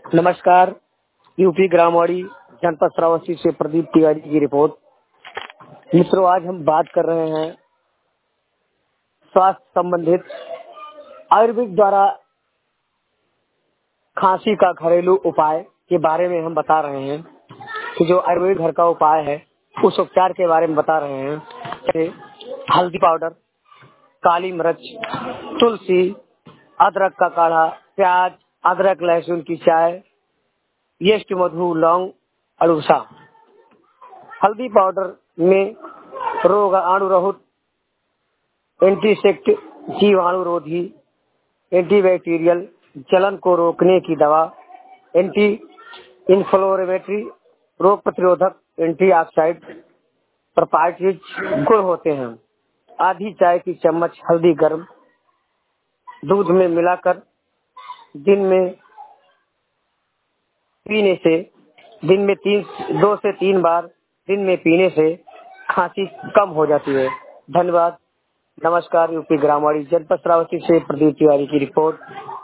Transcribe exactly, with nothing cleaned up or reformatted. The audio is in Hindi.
नमस्कार। यूपी ग्रामवाड़ी जनपद श्रावस्ती से प्रदीप तिवारी की रिपोर्ट। मित्रों, आज हम बात कर रहे हैं स्वास्थ्य संबंधित आयुर्वेद द्वारा खांसी का घरेलू उपाय के बारे में हम बता रहे हैं कि जो आयुर्वेद घर का उपाय है उस उपचार के बारे में बता रहे हैं। जैसे हल्दी पाउडर, काली मिर्च, तुलसी, अदरक का काढ़ा, प्याज, अदरक लहसुन की चाय, येस्ट, मधु, लौंग, अड़ूसा। हल्दी पाउडर में रोगाणुरहित, एंटीसेप्टिक, जीवाणुरोधी, एंटीबैक्टीरियल, जलन को रोकने की दवा, एंटी इन्फ्लेमेटरी, रोग प्रतिरोधक, एंटीऑक्सीडेंट प्रॉपर्टीज गुण होते हैं। आधी चाय की चम्मच हल्दी गर्म दूध में मिलाकर दिन में पीने से दिन में तीन दो से तीन बार दिन में पीने से खांसी कम हो जाती है। धन्यवाद। नमस्कार। यूपी ग्रामवाड़ी जनपद श्रावस्ती से प्रदीप तिवारी की रिपोर्ट।